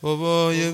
بابای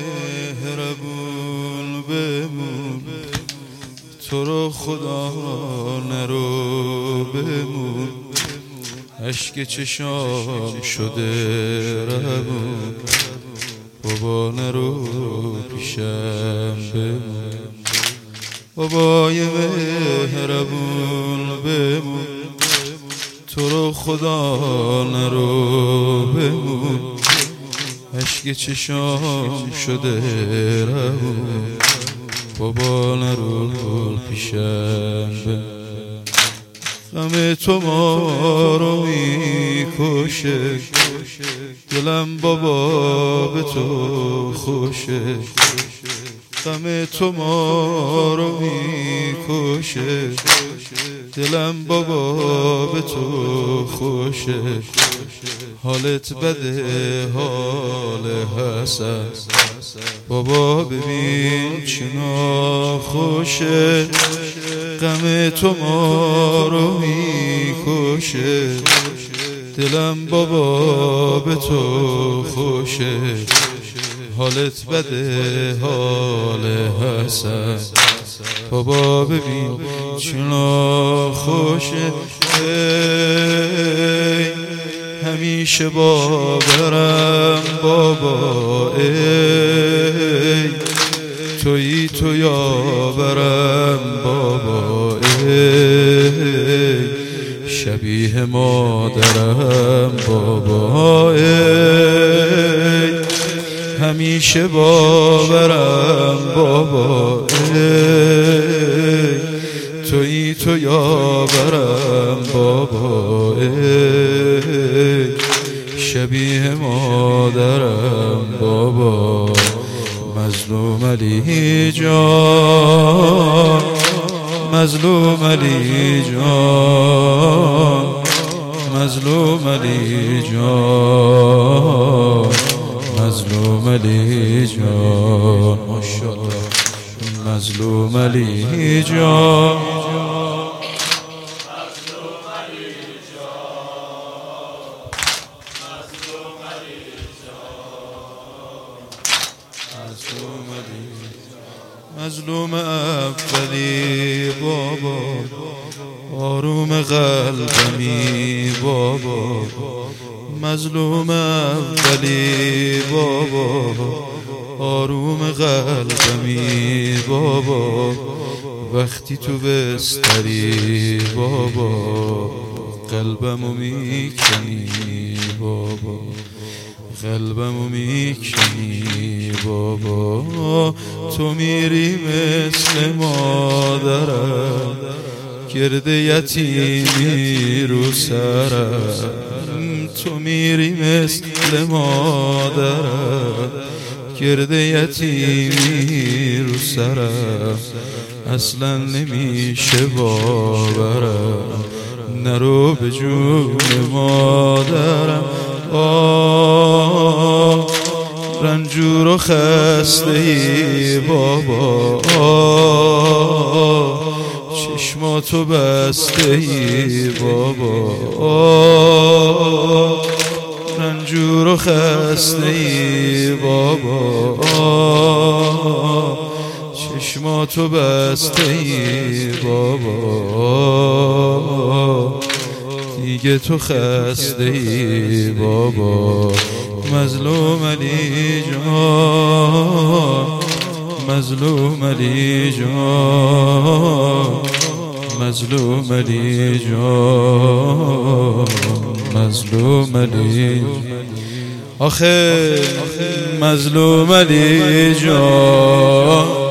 مهربون بمون، تو رو خدا نرو بمون، اشک چشام شده روون، بابا نرو پیشم بمون. بابای مهربون بمون، تو رو خدا نرو بمون، اشک چشام شده روون، بابا نرو پیشم بمون. غم تو ما رو میکشه، دلم بابا به تو خوشه. غم تو ما رو میکشه، دلم بابا به تو خوشه. حالت بده حال حسن، بابا ببین چه ناخوشه. غم تو ما رو میکشه، دلم بابا به تو خوشه. حالت بده حال حسن، بابا ببین چه ناخوشه. همیشه باورم بابا، ای تویی تو یاورم بابا، ای شبیه مادرم بابا، ای همیشه باورم بابا، ای تویی تو یاورم بابا، ای شبیه مادرم بابا. مظلوم علی جان، مظلوم علی جان، مظلوم علی جان، مظلوم علی جان، ماشاءالله. مظلوم علی جان، مظلوم اولی بابا، آروم قلبمی بابا. مظلوم اولی بابا، آروم قلبمی بابا. وقتی تو بستری بابا، قلبمو میکنی بابا، قلبمو میکنی بابا. تو میری مثل مادرم، گرد یتیمی رو سرم. تو میری مثل مادرم، گرد یتیمی رو سرم. اصلا نمیشه باورم، نرو به جون مادرم. رنجور و خسته ای بابا، چشماتو بسته ای بابا. رنجور و خسته ای بابا، چشماتو بسته ای بابا. دیگه تو خسته ای بابا. مظلوم علی جان، مظلوم علی جان، مظلوم علی جان، مظلوم علی. آخه مظلوم علی جان،